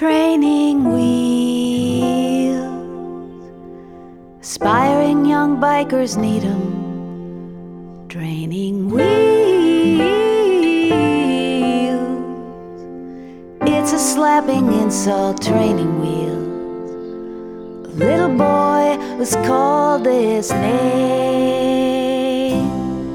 Training wheels, aspiring young bikers need 'em. Training wheels, it's a slapping insult. Training wheels, a little boy was called this name.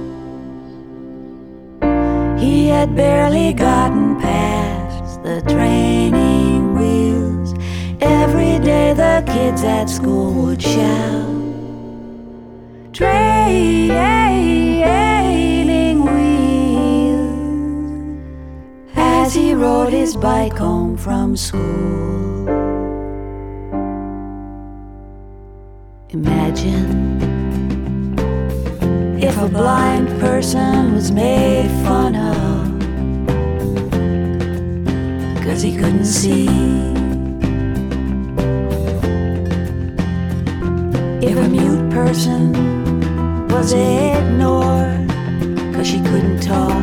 He had barely gotten past the training wheels. Every day the kids at school would shout, training wheels, as he rode his bike home from school. Imagine if a blind person was made fun of 'cause he couldn't see. If a mute person was ignored 'cause she couldn't talk.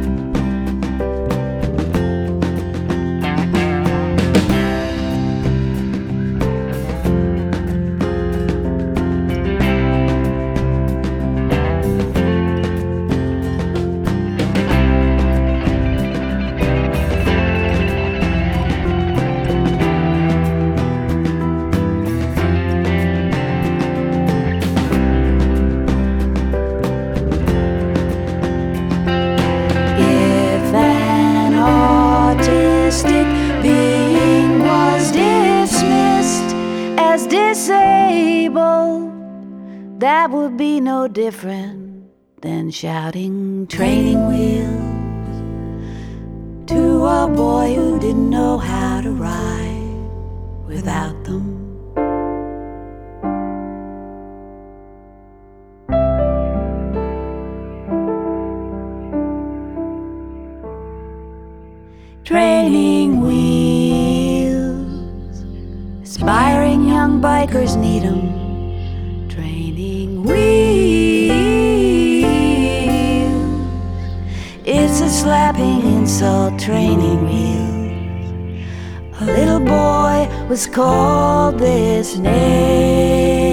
Being was dismissed as disabled, that would be no different than shouting training wheels to a boy who didn't know how to ride without them. Training wheels, aspiring young bikers need 'em. Training wheels, it's a slapping insult. Training wheels, a little boy was called this name.